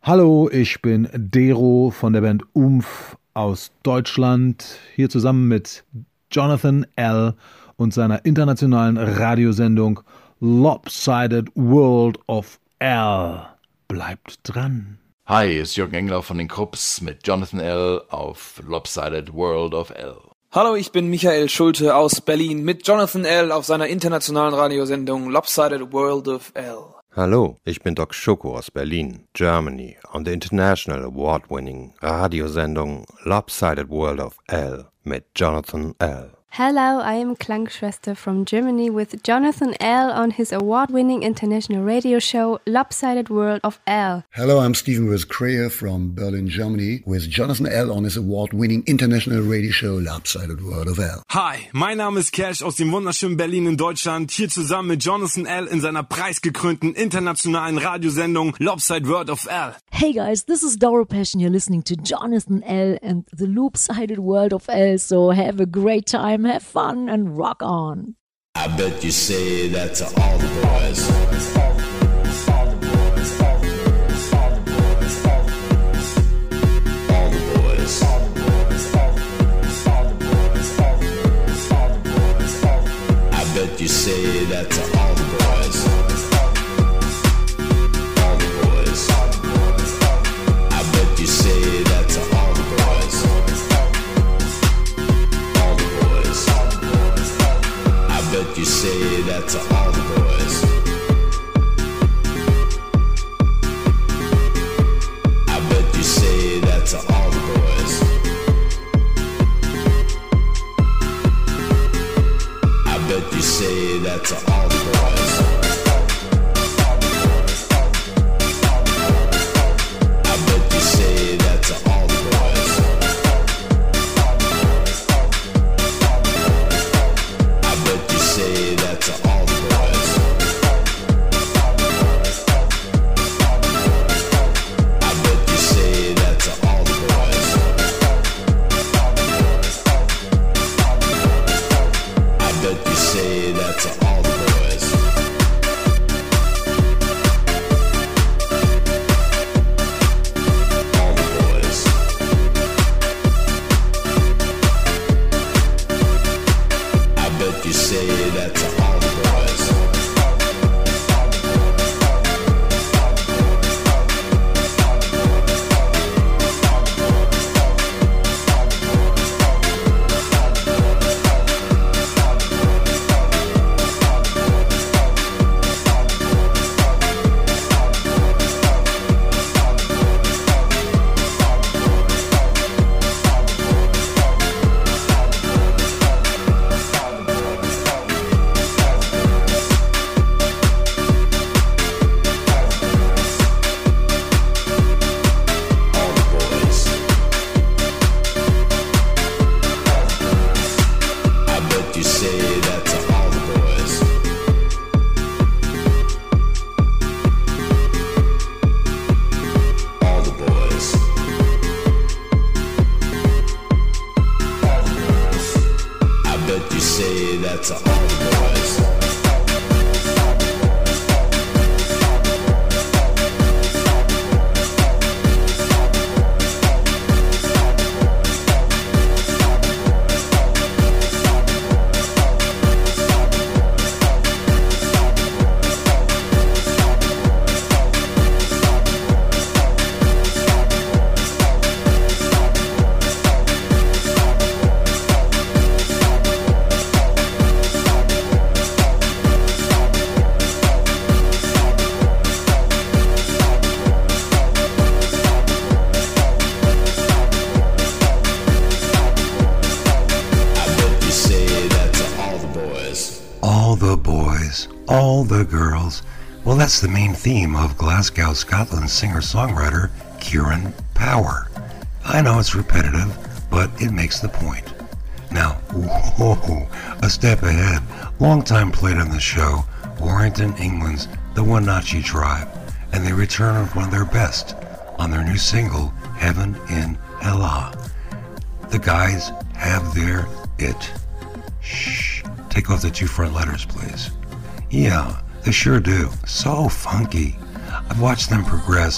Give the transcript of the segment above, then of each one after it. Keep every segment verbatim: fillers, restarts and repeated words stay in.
Hallo, ich bin Dero von der Band Umf aus Deutschland, hier zusammen mit Jonathan L. und seiner internationalen Radiosendung Lopsided World of L. Bleibt dran. Hi, hier ist Jürgen Engler von den Krupps mit Jonathan L. auf Lopsided World of L. Hallo, ich bin Michael Schulte aus Berlin mit Jonathan L. auf seiner internationalen Radiosendung Lopsided World of L. Hallo, ich bin Doc Schoko aus Berlin, Germany, on the international award-winning Radiosendung Lopsided World of L mit Jonathan L. Hello, I am Klangschwester from Germany with Jonathan L. on his award-winning international radio show Lopsided World of L. Hello, I'm Stephen Rose-Kreher from Berlin, Germany with Jonathan L. on his award-winning international radio show Lopsided World of L. Hi, mein Name ist Cash aus dem wunderschönen Berlin in Deutschland, hier zusammen mit Jonathan L. in seiner preisgekrönten internationalen Radiosendung Lopsided World of L. Hey guys, this is Doro Passion. You're listening to Jonathan L. and the Loopsided World of L, so have a great time. Have fun and rock on. I bet you say that to all the boys. All the boys. I bet you say that to all the boys. All the boys. I bet you say that to all the boys. I bet you say that to all the boys. I bet you say that to all the boys. I bet you say that to all the boys. I bet you say that to all the boys. I bet you say that to all the boys. I bet you say that to all the boys. I bet you say that to all the boys. All the boys. I bet you say that to all the boys. All the boys. I bet you say that to all the boys. All the boys. I bet you say that to all the boys. I bet you say that to all the boys. All the boys, all the girls. Well, that's the main theme of Glasgow, Scotland's singer-songwriter Kieran Power. I know it's repetitive, but it makes the point. Now, whoa, a step ahead. Long time played on the show, Warrington, England's The Wenatchee Tribe, and they return with one of their best on their new single, Heaven in Allah. The guys have their it. Shh, take off the two front letters, please. Yeah, they sure do. So funky. I've watched them progress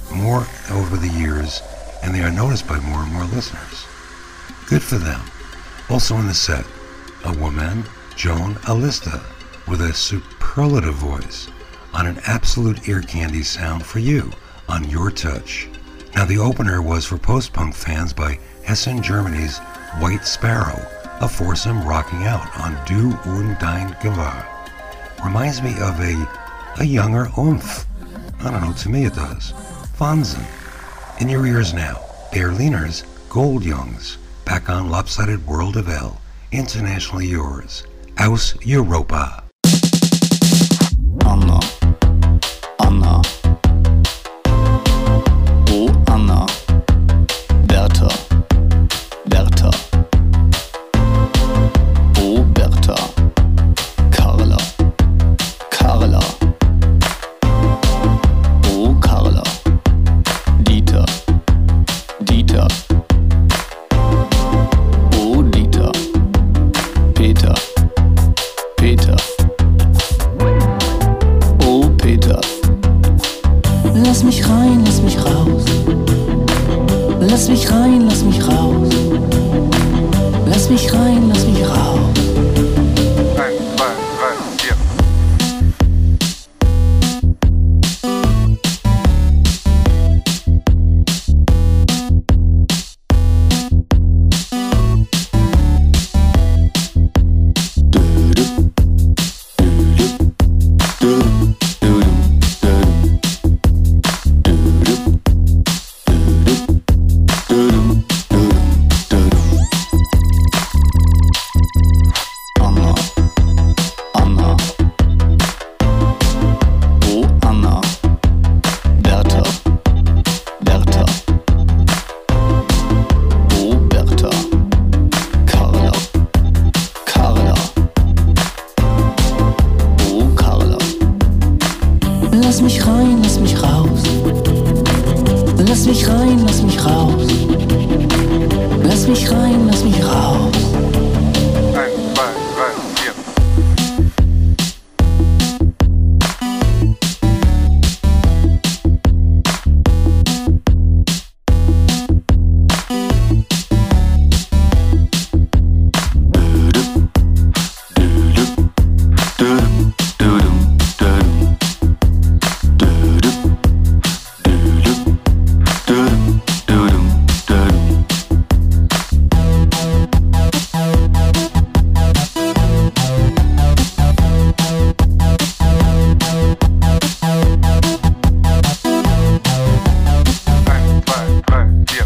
more over the years, and they are noticed by more and more listeners. Good for them. Also in the set, a woman, Joan Alista, with a superlative voice on an absolute ear candy sound for you on Your Touch. Now the opener was for post-punk fans by Hessen, Germany's White Sparrow, a foursome rocking out on Du und dein Gewehr. Reminds me of a, a younger Umf. I don't know, to me it does. Wahnsinn. In your ears now, Berliners Gold Youngs, back on Lopsided World of L, internationally yours, aus Europa. Anna, Anna, oh Anna, Bertha, Bertha, oh Bertha, Carla, Carla, oh Carla, Dieter, Dieter, oh Dieter, Peter, Peter, oh Peter. Lass mich rein, lass mich raus. Lass mich rein, lass mich raus. Lass mich rein, lass mich raus. Eins, zwei, drei, vier. Anna, Anna, oh Anna, Bertha, Bertha, oh Bertha, Carla, Carla, oh Carla. Lass mich rein, lass mich raus. Lass mich rein, lass mich raus. Lass mich rein, lass mich raus. Eins, zwei, drei, vier. Eins, zwei, drei, vier.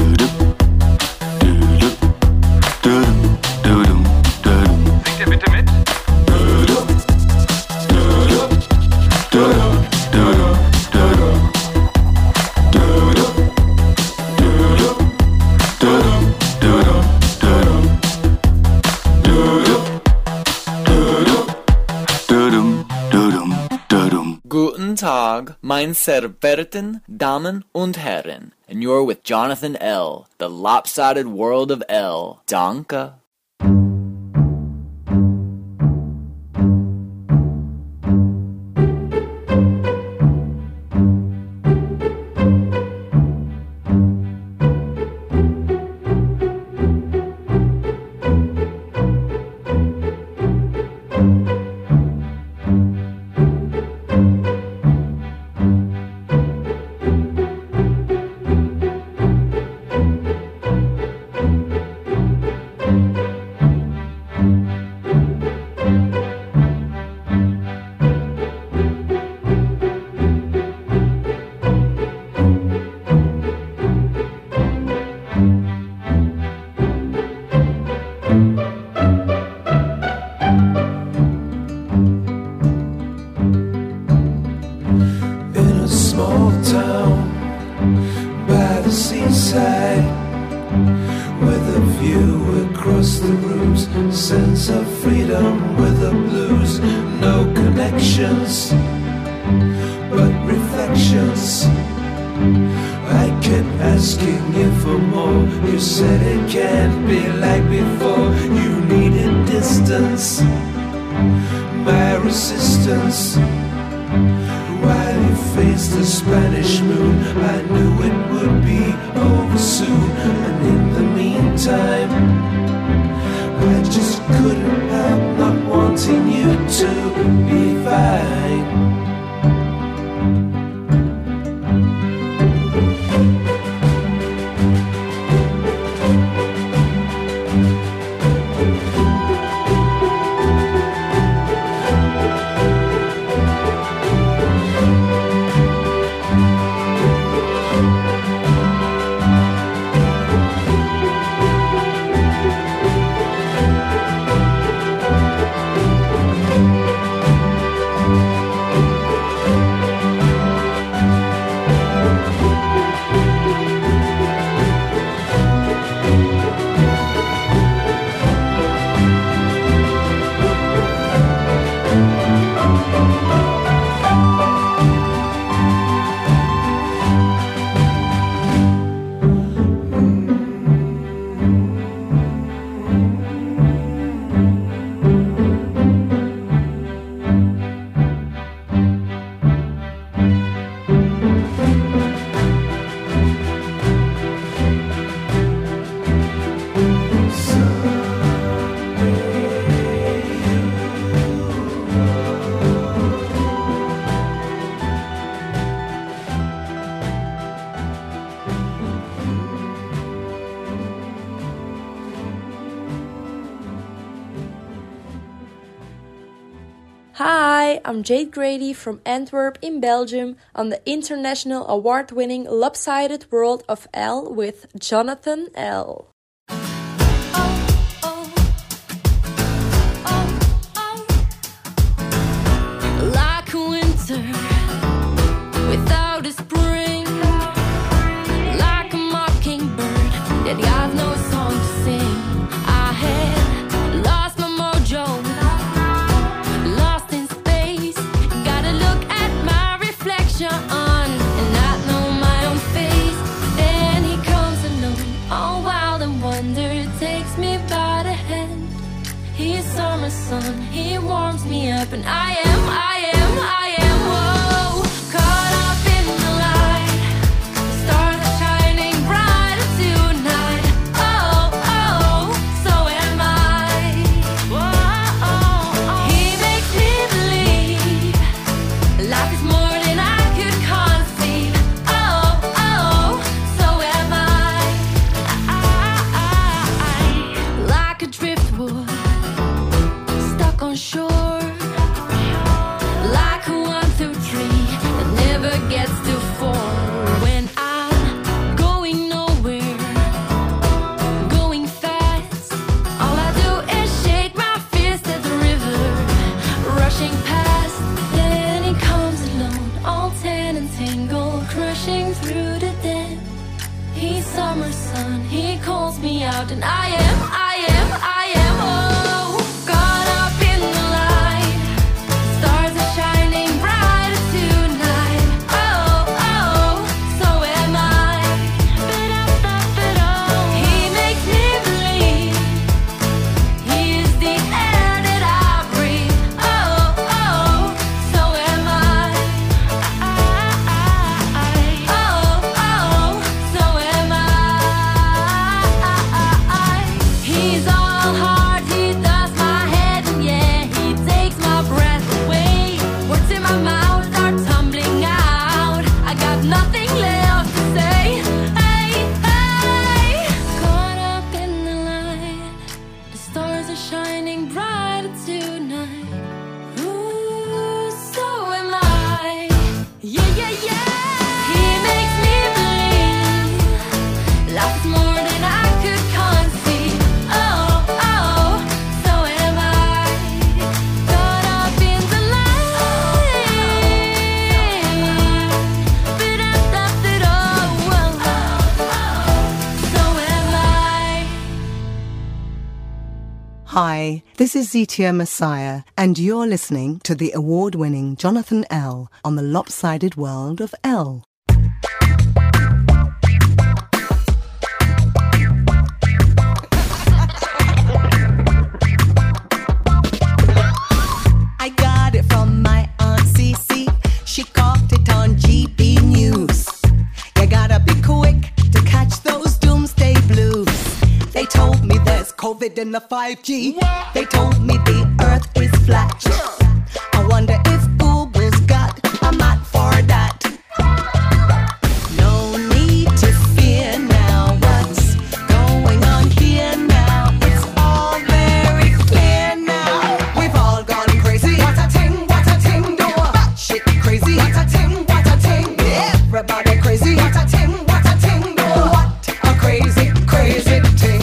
Singt ihr bitte mit? Guten Tag, mein sehr verehrten Damen und Herren. And you're with Jonathan L., the lopsided world of L. Danke. In a small town by the seaside, with a view across the roofs, sense of freedom with the blues. No connections, but reflections. I kept asking you for more. You said it can't be like before. You needed distance, my resistance while he faced the Spanish moon. I knew it would be over soon, and in the meantime I just couldn't help not wanting you to be fine. Hi, I'm Jade Grady from Antwerp in Belgium on the international award-winning Lopsided World of L with Jonathan L. Like a winter without a spring, like a mockingbird that got no song to sing. I had lost my mojo, lost in space. Gotta look at my reflection and not know my own face. Then he comes along, all wild and wonder, takes me by the hand. He's summer sun, he warms me up, and I am, I am, I am, whoa, caught up in the light. The stars are shining brighter tonight. Oh, oh, so am I. Whoa, oh, oh. He makes me believe life is more than I could conceive. Oh, oh, so am I. I, I, I, like a driftwood stuck on shore, like a one through three that never gets to four. When I'm going nowhere, going fast, all I do is shake my fist at the river rushing past. Then he comes alone, all tan and tangled, crushing through the dead. He's summer sun, he calls me out, and I am, I am, I am, oh, caught up in the light. Stars are shining brighter tonight. Oh, oh, so am I. Ba-da-ba-ba-da. He makes me believe he is the air that I breathe. Oh, oh, so am I. Oh, oh, so am I. He's all heart, he does my head, and yeah, he takes my breath away. Words in my mouth are tumbling out. I got nothing left to say. Hey, hey, caught up in the light. The stars are shining brighter tonight. Ooh, so am I. Yeah, yeah, yeah. He makes me believe life is more than I could conceive. Oh, oh, so am I. Caught up in the light. Ba-da-da-da-da. So am I. Hi, this is Zetia Messiah, and you're listening to the award-winning Jonathan L. on the Lopsided World of L. I got it from my aunt Cece. She called than the five G. What? They told me the earth is flat. Yeah. I wonder if Google's got a map for that. No need to fear now. What's going on here now? It's all very clear now. We've all gone crazy. What a ting, what a ting, do a shit crazy. What a ting, what a ting, everybody crazy. What a ting, what a ting, do what a crazy, crazy ting.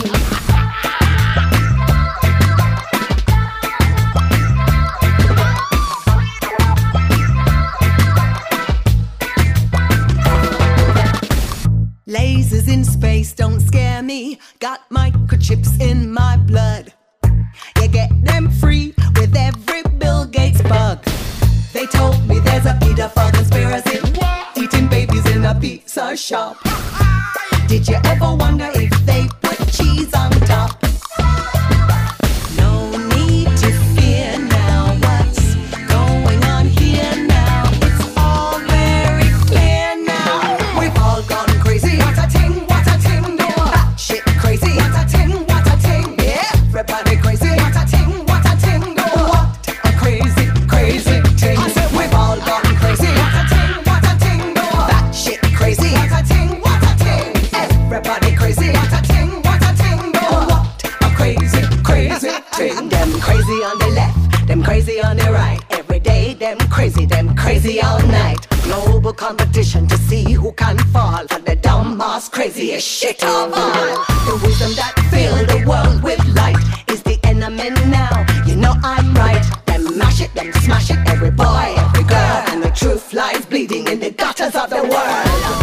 Lasers in space don't scare me. Got microchips in my blood. You get them free with every Bill Gates bug. They told me there's a pedophile conspiracy, eating babies in a pizza shop. Did you ever wonder if they put cheese on top? No need to fear now. What's going on here now? It's all very clear now. We've all gone crazy. What a ting, what a ting, do a shit crazy. What a ting, what a ting, everybody crazy. What a ting, what a ting, do what a crazy, crazy ting. I said we've all gone crazy. What a ting, what a ting, do that shit crazy. What a ting, what a ting, everybody crazy. What a ting, what a ting, do what a crazy, crazy ting. Them crazy on the left, them crazy on the right. Every day them crazy, them crazy all night. Global competition to see who can fall for the dumb ass craziest shit of all. The wisdom that filled the world with light is the enemy now. You know I'm right. Them mash it, them smash it. Every boy, every girl, and the truth lies bleeding in the gutters of the world.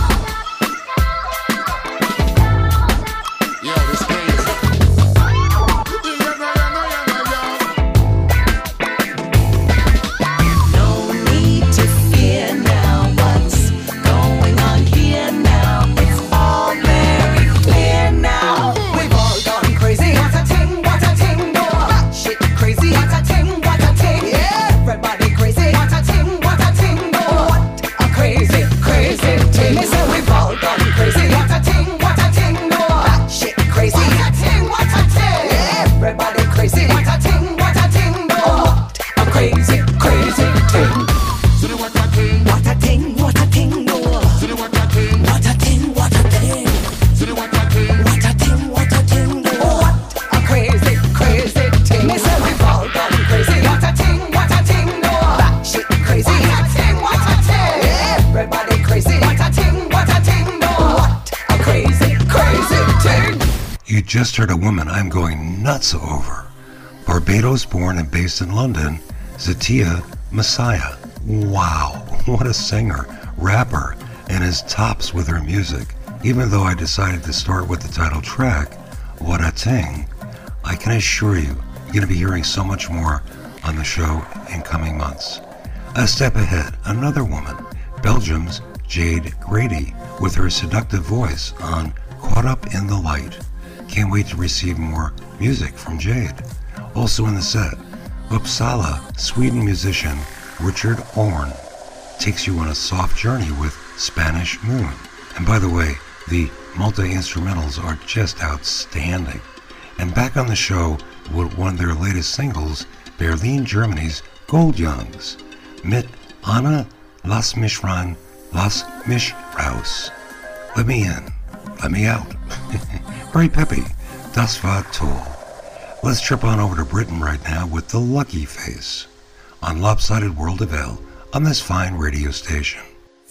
Just heard a woman I'm going nuts over. Barbados-born and based in London, Zatia Messiah. Wow, what a singer, rapper, and is tops with her music. Even though I decided to start with the title track, What a Ting, I can assure you, you're going to be hearing so much more on the show in coming months. A step ahead, another woman, Belgium's Jade Grady, with her seductive voice on Caught Up in the Light. Can't wait to receive more music from Jade. Also in the set, Uppsala, Sweden musician Richard Orn takes you on a soft journey with Spanish Moon. And by the way, the multi-instrumentals are just outstanding. And back on the show with one of their latest singles, Berlin, Germany's Gold Youngs, mit Anna Lass mich rein, Lass mich raus. Let me in, let me out. Very peppy. Das war toll. Let's trip on over to Britain right now with The Lucky Face on Lopsided World of L on this fine radio station.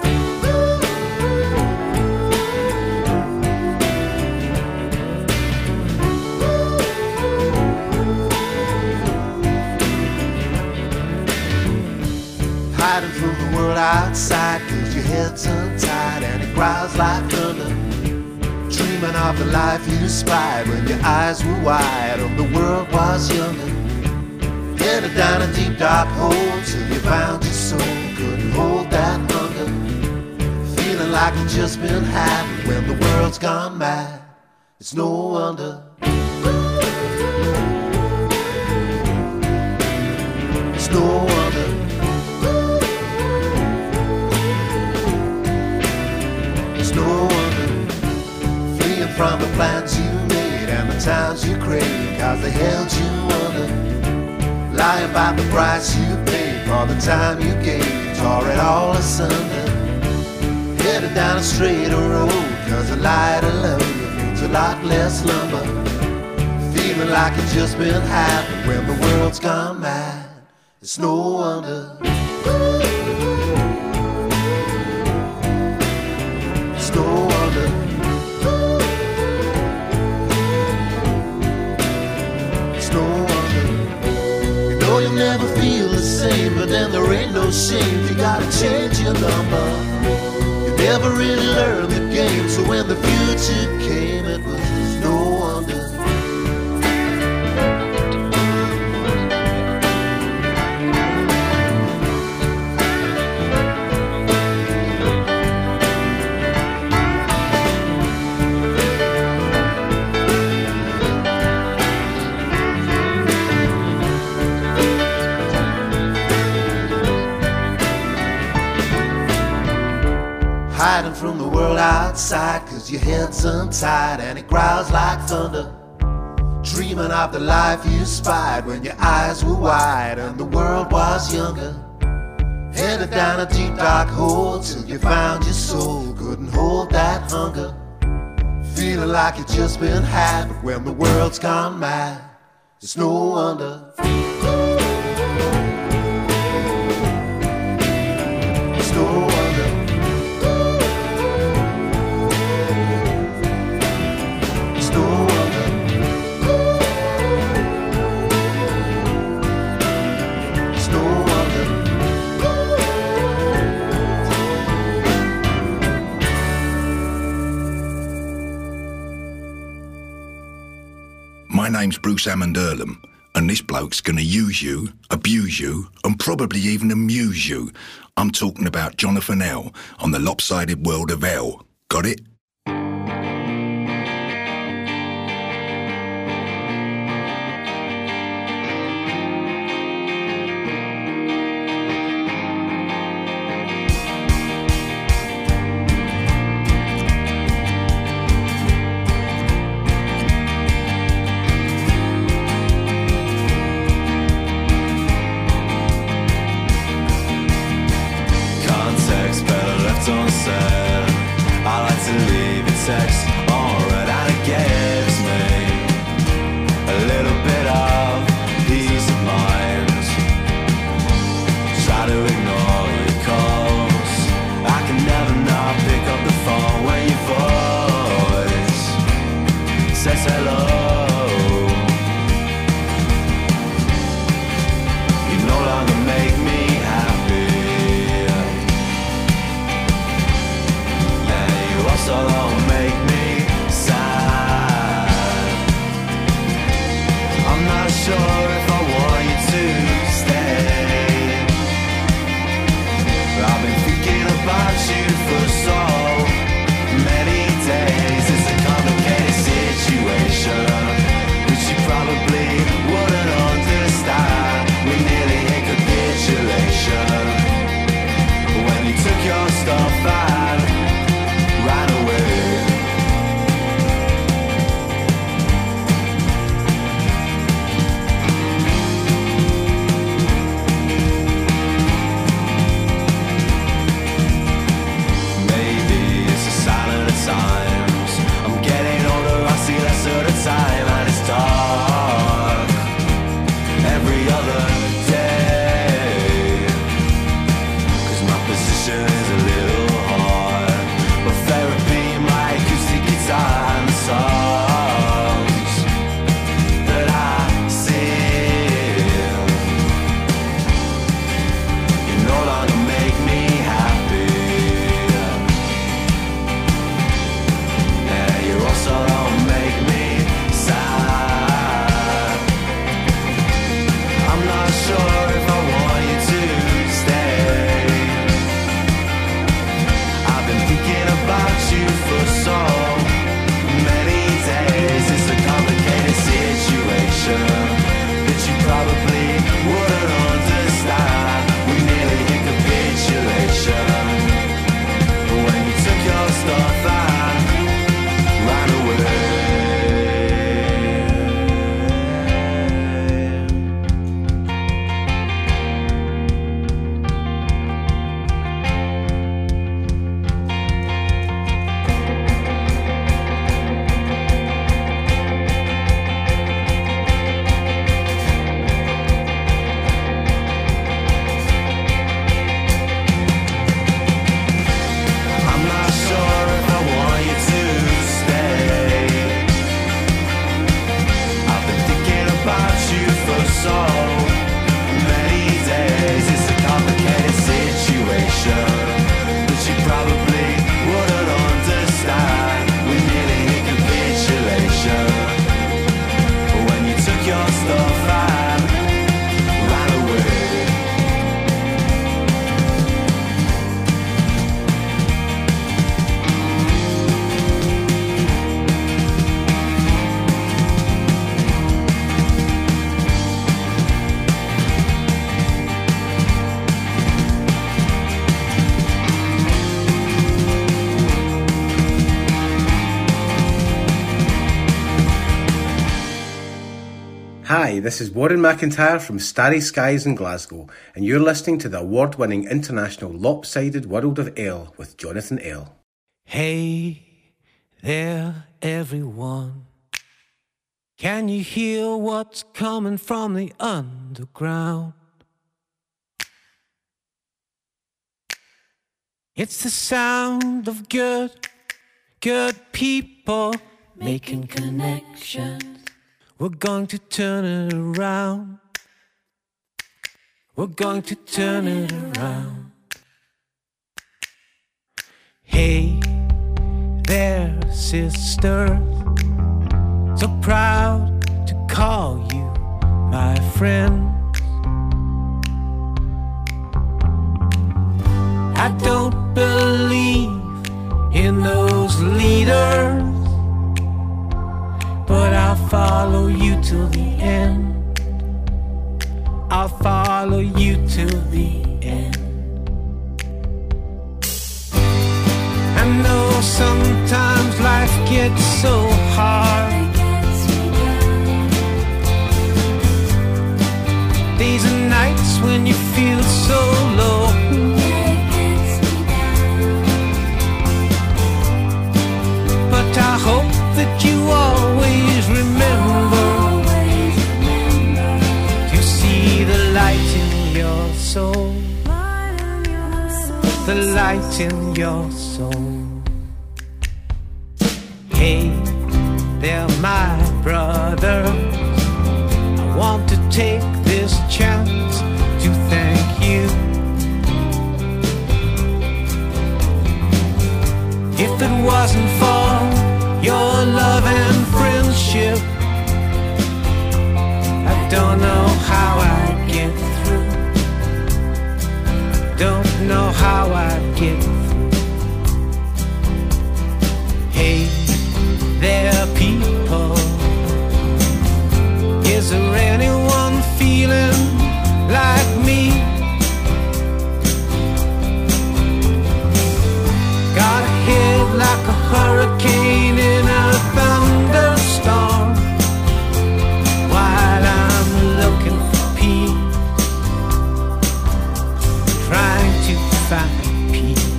Hiding from the world outside, cause your head's untied and it growls like thunder. Dreaming of the life you spied when your eyes were wide and the world was younger. Headed down a deep dark hole till you found your soul. Couldn't hold that hunger. Feeling like you've just been had when the world's gone mad. It's no wonder. It's no wonder. It's no wonder. Fleeing from the plans you made and the times you crave, cause they held you under. Lie about the price you paid for the time you gave, you tore it all asunder. Headed down a straighter road, cause a lighter load means a lot less lumber. Feeling like it's just been happening when the world's gone mad. It's no wonder. It's no wonder. It's no wonder. You know you'll never feel the same, but then there ain't no shame. You gotta change your number. You never really learned the game, so when the future came, it was no wonder. Hiding from the world outside, cause your head's untied and it growls like thunder. Dreaming of the life you spied when your eyes were wide and the world was younger. Headed down a deep dark hole till you found your soul couldn't hold that hunger. Feeling like it's just been had, but when the world's gone mad, it's no wonder. It's no wonder. My name's Bruce Hammond Earlham, and this bloke's gonna use you, abuse you, and probably even amuse you. I'm talking about Jonathan L. on the Lopsided World of L. Got it? So don't make me Hi, this is Warren McIntyre from Starry Skies in Glasgow, and you're listening to the award-winning international Lopsided World of Ale with Jonathan L. Hey there, everyone. Can you hear what's coming from the underground? It's the sound of good, good people making connections. We're going to turn it around. We're going to turn it around. Hey there, sisters. So proud to call you my friend. I don't believe in those leaders, but I'll follow you till the end. I'll follow you till the end. I know sometimes life gets so hard. Days and nights when you feel so low. But I hope that you always remember to see the light in your soul. The light in your soul. Hey, they're my brothers. I want to take this chance to thank you. If it wasn't for your love and friendship, I don't know how I'd get through. Don't know how I'd get through. Hey, there people. Is there anyone feeling like me? Got a head like a hurricane in a thunderstorm, while I'm looking for peace, trying to find peace.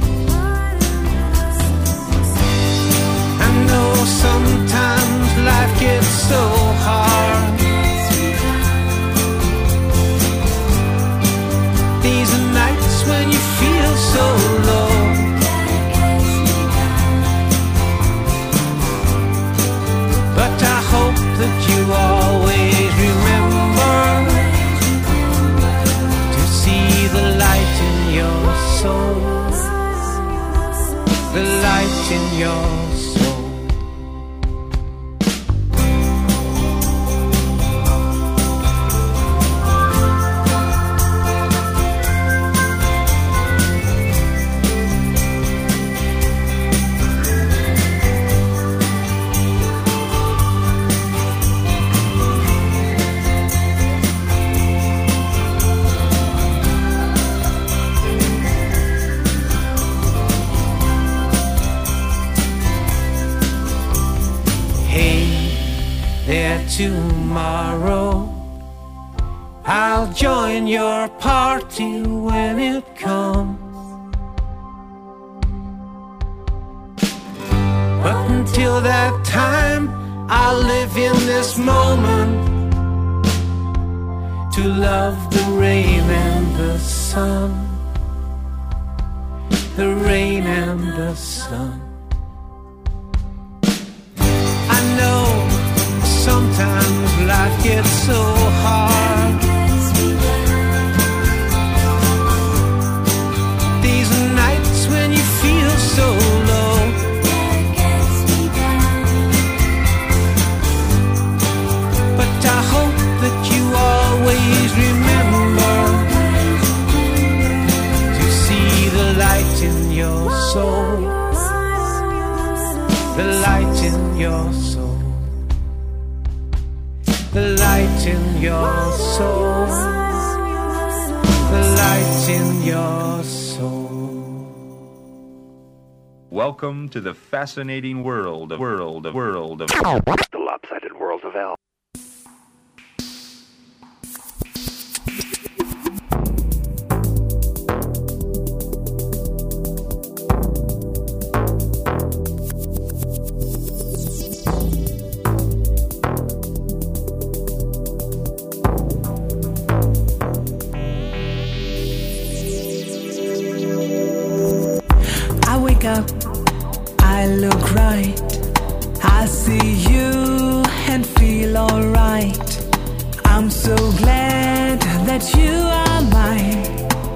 I know sometimes life gets so hard. These are nights when you feel so low. But I hope that you always remember to see the light in your soul. The light in your soul. Tomorrow I'll join your party when it comes. But until that time, I'll live in this moment to love the rain and the sun. The rain and the sun. I know sometimes life gets so hard. These are nights when you feel so low. But I hope that you always remember to see the light in your soul. The light in your soul. The light in your soul. The light in your soul. Welcome to the fascinating world of world of world of the lopsided world of L. up, I look right. I see you and feel alright. I'm so glad that you are mine.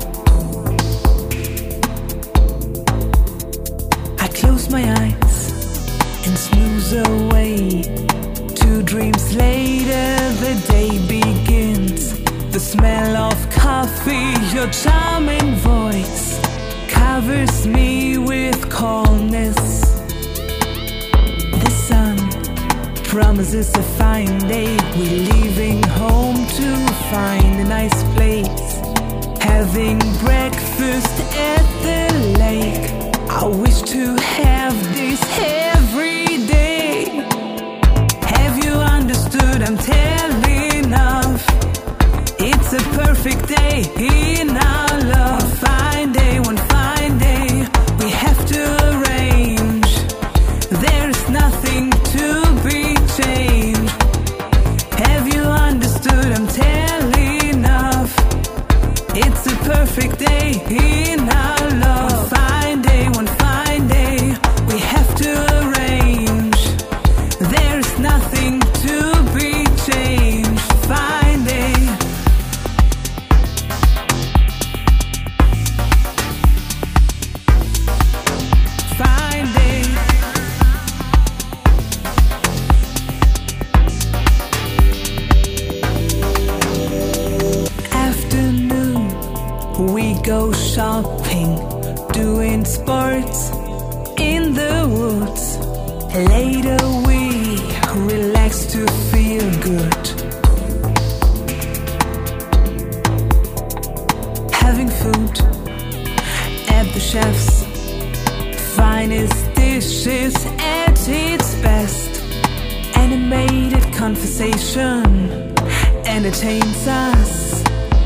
I close my eyes and snooze away. Two dreams later, the day begins. The smell of coffee, your charming voice covers me with calmness. The sun promises a fine day. We're leaving home to find a nice place, having breakfast at the lake. I wish to have this every day. Have you understood? I'm telling of. It's a perfect day in our love. Fine day, one fine day, we have to arrange. There's nothing to be changed. Have you understood? I'm telling of. It's a perfect day in our love. Fine day, one fine day, we have to arrange. There's nothing to be changed. Fine day. Fine day. Afternoon, we go shopping, doing sports in the woods. Later we relax to feel good. Having food at the chef's finest dishes at its best. Animated conversation entertains us.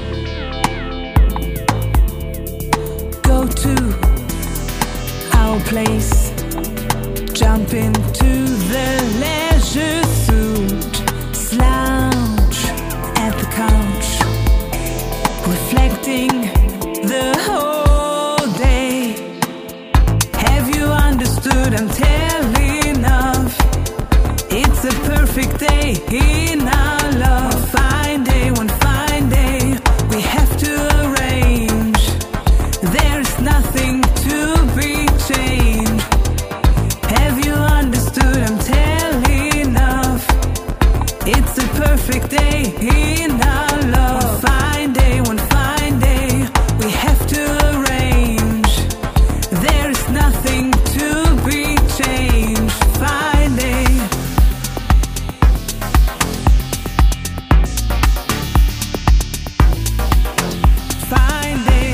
Go to our place, jump into the leisure suit, slouch at the couch, reflecting the whole day. Have you understood? I'm telling of. It's a perfect day in our love. Fine day, one fine day, we have to arrange. There's nothing to be changed. Have you understood? I'm telling of. It's a perfect day in our love. Fine day, one fine day, we have to arrange. There's nothing to be changed. Fine day. Fine day.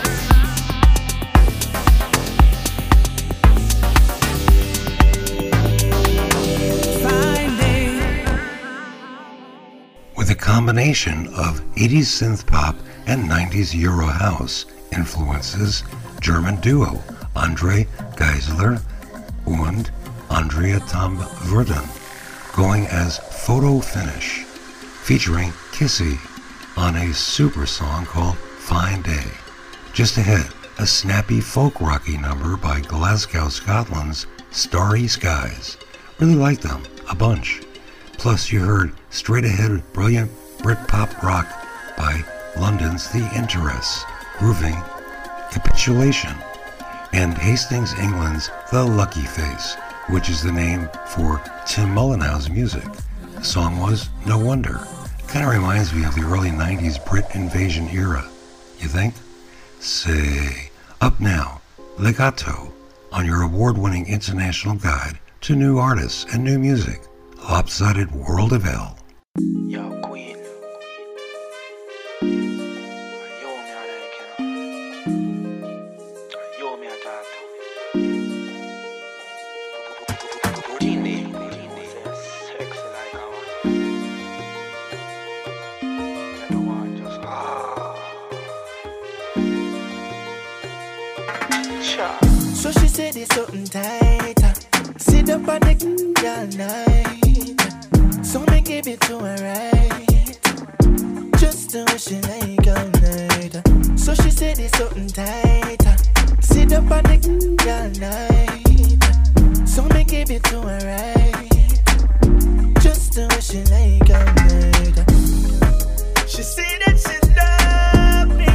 Fine day. With a combination of eighties synth pop and nineties Euro house influences, German duo Andre Geisler and Andrea Tom Verden going as Photo Finish, featuring Kissy on a super song called Fine Day. Just ahead, a snappy folk rocky number by Glasgow, Scotland's Starry Skies. Really like them, a bunch. Plus you heard straight ahead brilliant Britpop rock by London's The Interests, grooving Capitulation, and Hastings, England's The Lucky Face, which is the name for Tim Mullenau's music. The song was No Wonder. Kind of reminds me of the early nineties Brit invasion era. You think? Say. Up now, Legato, on your award-winning international guide to new artists and new music, Lopsided World of L. Yo, Queen. Yo, me a like, yo, me a talk to. Houdini, Houdini, sexy like our. You know what, just ah. So she said it's something tighter. Sit up on the all night. So me give it to her right. Just the way she like all night. So she said it's something tighter. Sit up on the all night. So me give it to her right. Just the way she like all night. She said that she love me.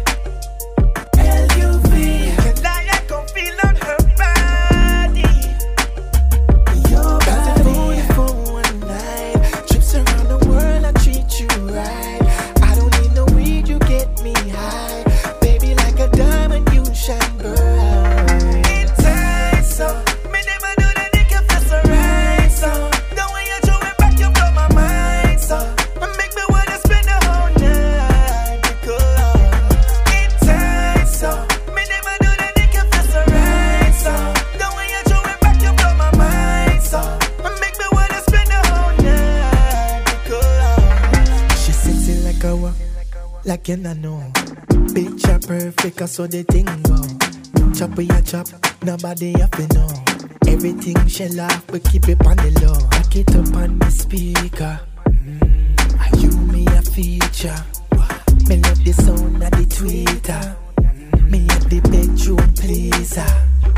L U V. Can I, I can feel on her body. Your body. For one night. Trips around the world, I treat you right. I don't need no weed, you get me high. Baby, like a diamond, you shine bright. It's tight, so me never do that, it can feel so right, so the way you throw it back, you blow my mind, so make me wanna spend the whole night. Because it's tight, so me never do that, it can feel so right, so the way you throw it back, you blow my mind, so make me wanna spend the whole night. Because she sexy like a wa, like you know. Picture perfect, I saw the thing go. Chop we a chop, nobody have to know. Everything she laugh, we keep it on the low. Back it up on the speaker. Mm. Are you me a feature? Me love the sound of the tweeter. Mm. Me at the bedroom pleaser.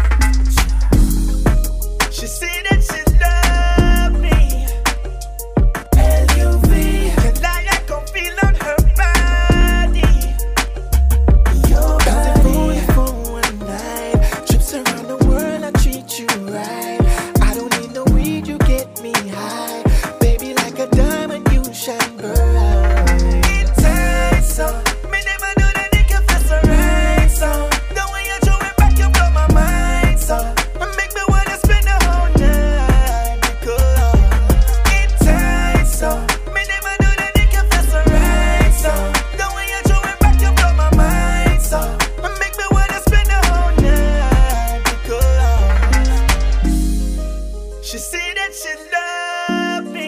She say that she love me. L U V. Can I, I can feel on her body. Your body. For one night. Trips around the world, I treat you right. I don't need no weed, you get me high. Baby, like a diamond, you shine bright. It's tight, so me never do that, it can feel so right, so the way you throw it back, you blow my mind, so make me wanna spend the whole night. Because it's tight, so me never do that, it can feel so right, so the way you throw it back, you blow my mind, so make me wanna spend the whole night. Because she say that she love me.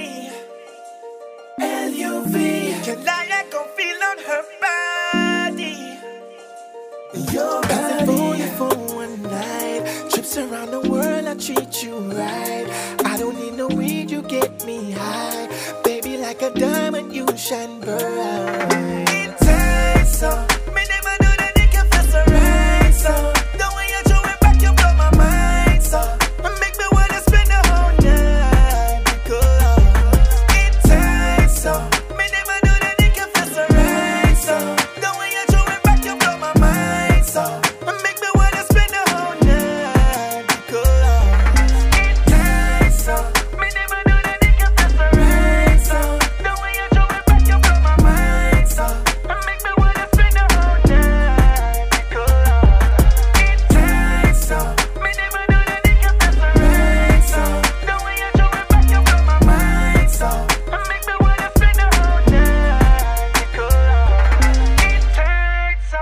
L U V. Can I, I can feel on her body. Your body. For one night. Trips around the world, I treat you right. I don't need no weed, you get me high. Baby, like a diamond, you shine bright. It's tight, so me never do that, it can feel so right, so the way you throw it back, you blow my mind, so make me wanna spend the whole night. Because it's tight, so me never do that, it can feel so right, so the way you throw it back, you blow my mind, so make me wanna spend the whole night. Because it's tight, so me never do that, it can feel so right, so the way you throw it back, you blow my mind, so make me wanna spend the whole night. Because it's tight, so me never do that, it can feel so right, so the way you throw it back, you blow my mind, so make me wanna spend the whole night. Because it's tight, so.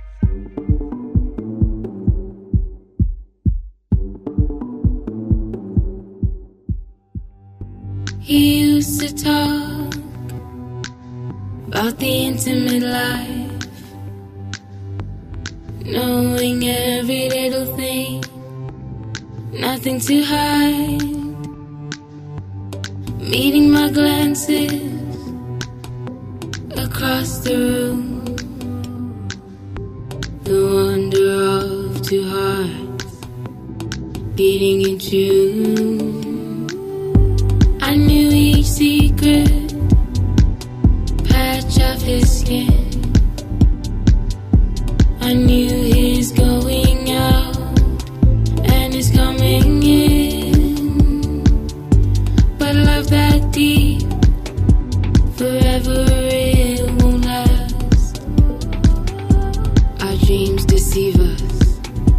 He used to talk about the intimate life, knowing every little thing, nothing to hide, meeting my glances across the room, the wonder of two hearts beating in tune. I knew each secret patch of his skin. I knew his going out and his coming in. But love that deep, forever it won't last. Our dreams deceive us,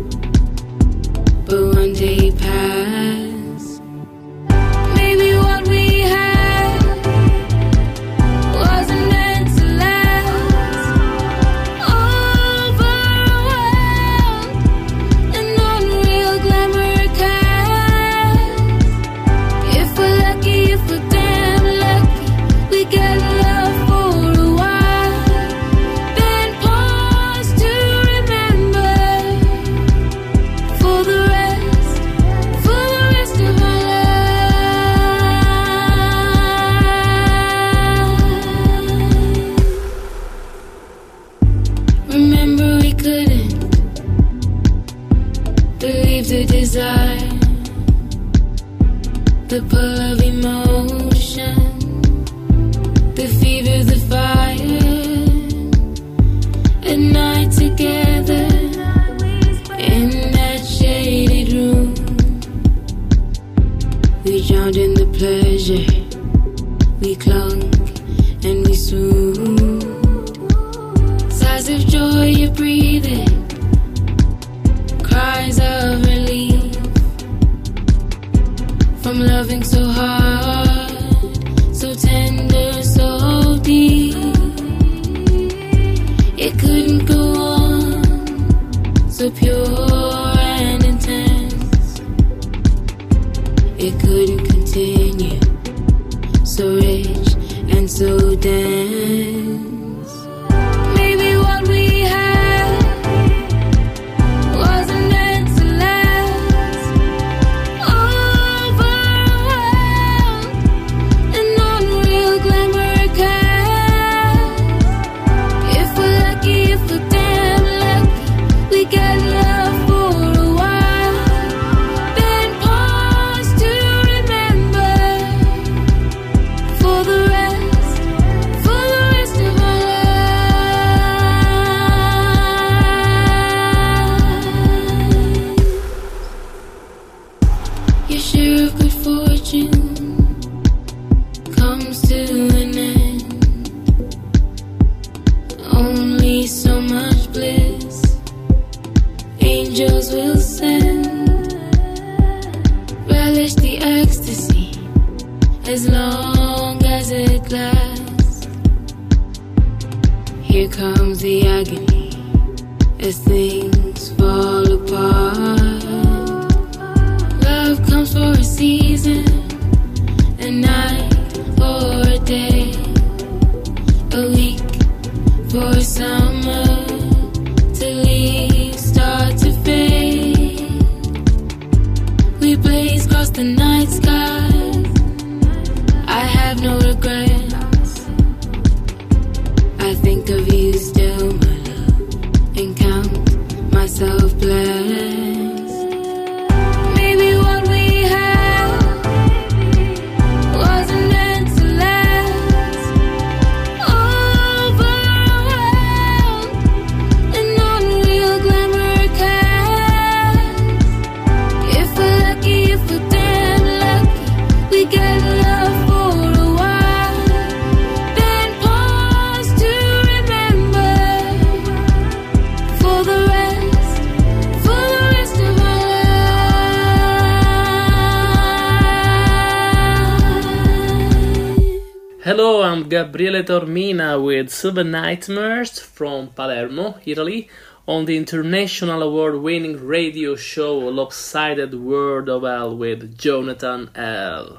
but one day pass. Maybe what we had wasn't meant to last. sky, the pull of emotion, the fever, the fire, at night together in that shaded room. We drowned in the pleasure, we clung and we swooned. Sighs of joy you breathe it, cries of relief from loving so hard, so tender, so deep. It couldn't go on, so pure and intense. It couldn't continue, so rich and so dense. Maybe what we had wasn't meant to last. Overwhelmed, an unreal glamour cast. If we're lucky, if we're damn lucky, we get love for a while, then pause to remember for the rest, for the rest of our lives. Your share of good fortune comes to an end. Only so much bliss angels will send. Relish the ecstasy as long as it lasts. Here comes the agony as things fall apart. Love comes for a season, a night or a day, a week for a summer, till leaves start to fade. We blaze across the night sky, I have no regrets. I think of you still, my love, and count myself blessed. Maybe what we had wasn't meant to last. Overwhelmed, an unreal glamour cast. If we're lucky, if we're damn lucky, we get love for a while, then pause to remember for the rest, for the rest of our lives. Hello, I'm Gabriele Tormina with Silver Nightmares from Palermo, Italy, on the international award-winning radio show Lopsided World of L with Jonathan L.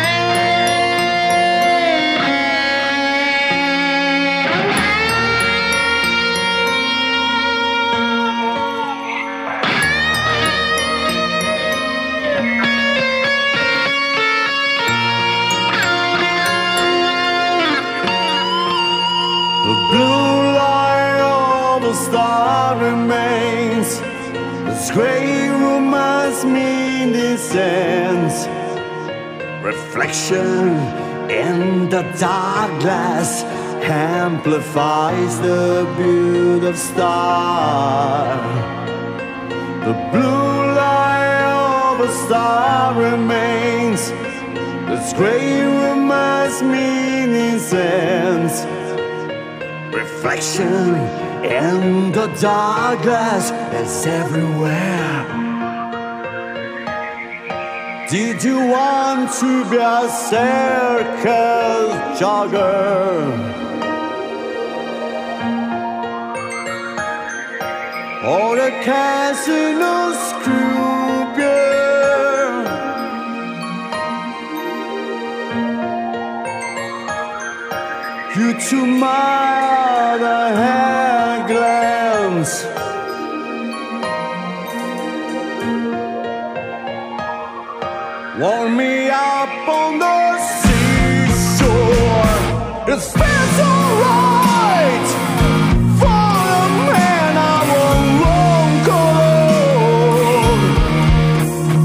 The blue light of a star remains. This gray room must mean descends. Reflection in the dark glass amplifies the beauty of star. The blue light of a star remains. This gray room must mean descends. Reflection in the dark glass is everywhere. Did you want to be a circus jogger? Or a casino scroobier? You too mild a hair glance. Warm me up on the seashore. It feels alright for a man I won't long cold.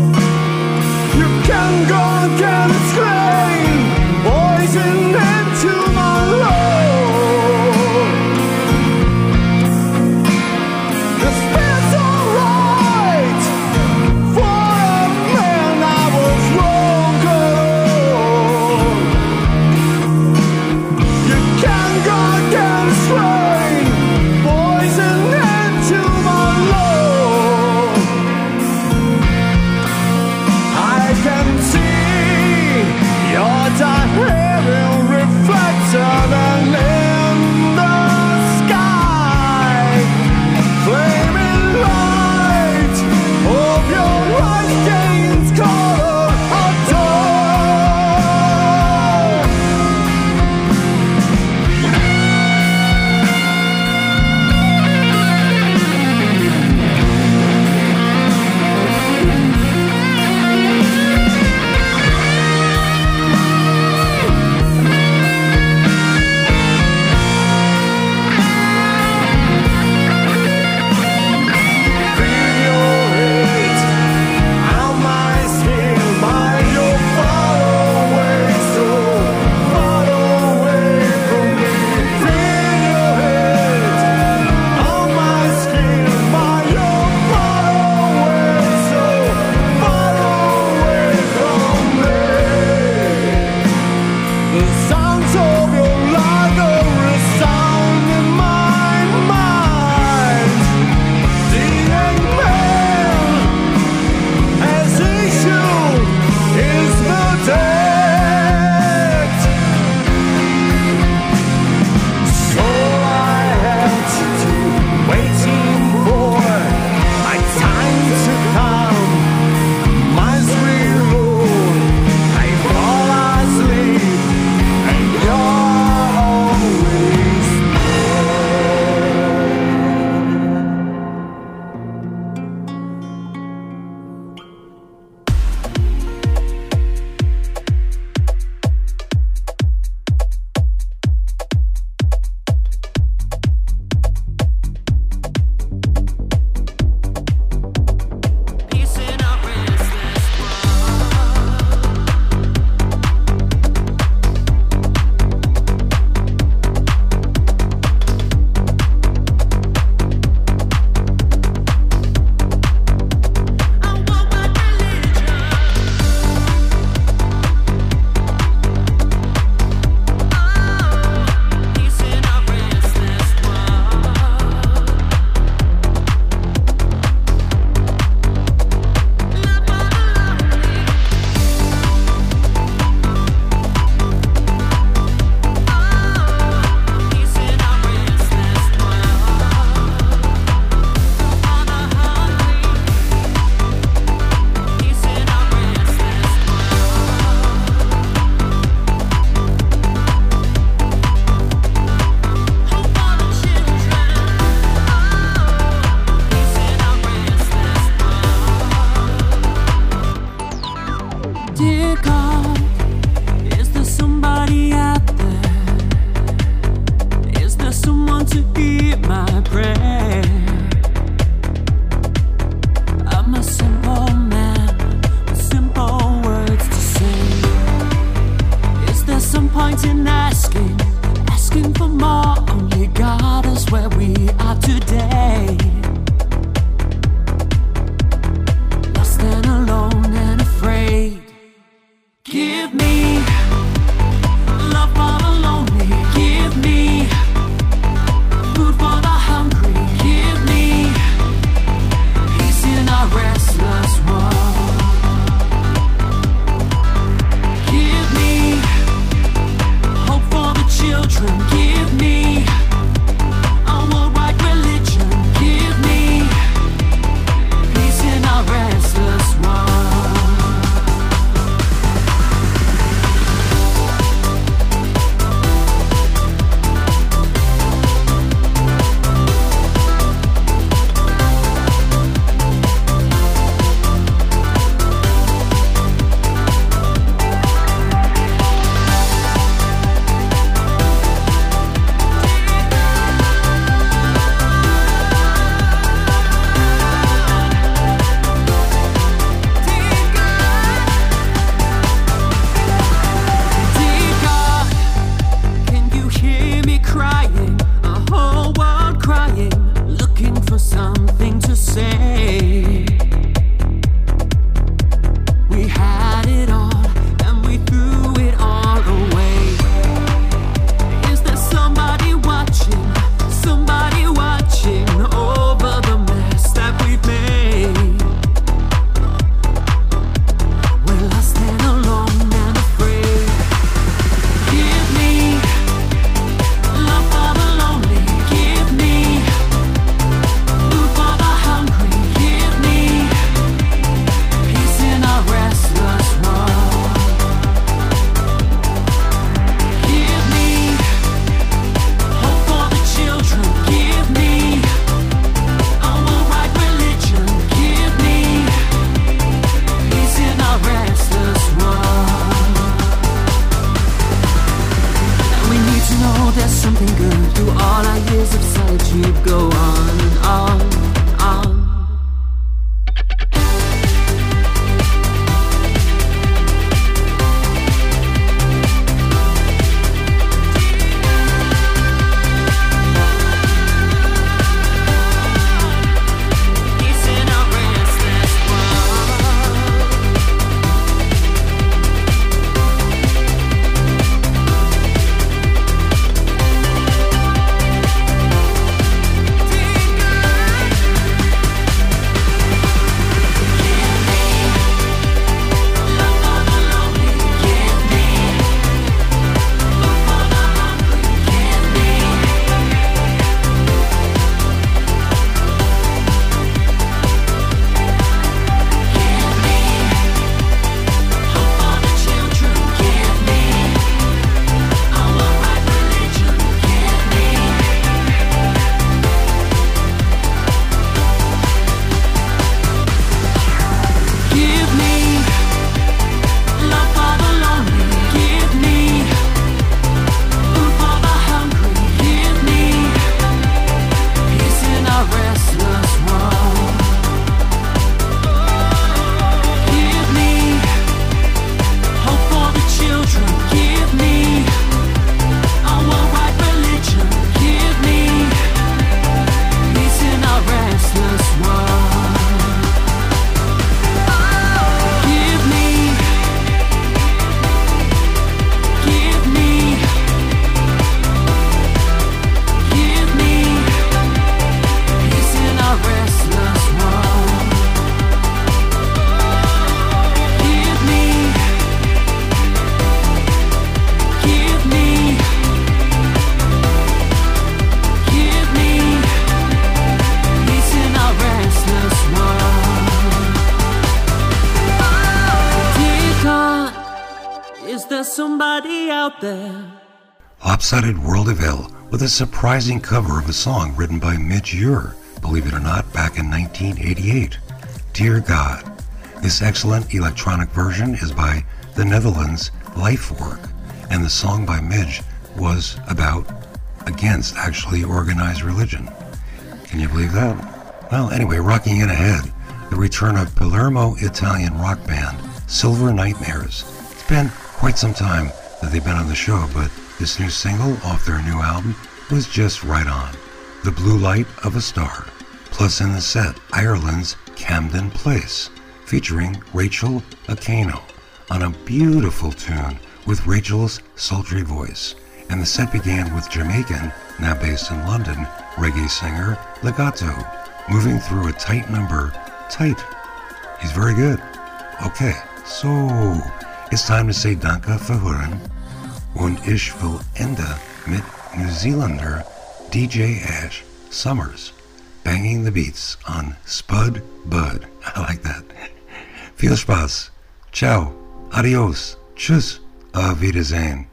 there's somebody out there. Lopsided World of L with a surprising cover of a song written by Midge Ure, believe it or not, back in nineteen eighty-eight. Dear God. This excellent electronic version is by the Netherlands Lifework, and the song by Midge was about, against actually organized religion. Can you believe that? Well, anyway, rocking in ahead, the return of Palermo Italian rock band Silver Nightmares. It's been quite some time that they've been on the show, but this new single off their new album was just right on. The Blue Light of a Star. Plus in the set, Ireland's Camden Place, featuring Rachel Aquino on a beautiful tune with Rachel's sultry voice. And the set began with Jamaican, now based in London, reggae singer Legato, moving through a tight number, Tight. He's very good. Okay, so it's time to say danke für hören. Und ich will ende mit New Zealander D J Ash Summers banging the beats on Spud Bud. I like that. Viel Spaß. Ciao. Adios. Tschüss. Auf Wiedersehen.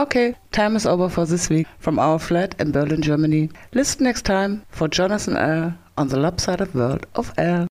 Okay, time is over for this week from our flat in Berlin, Germany. Listen next time for Jonathan L. on the Lopsided World of L.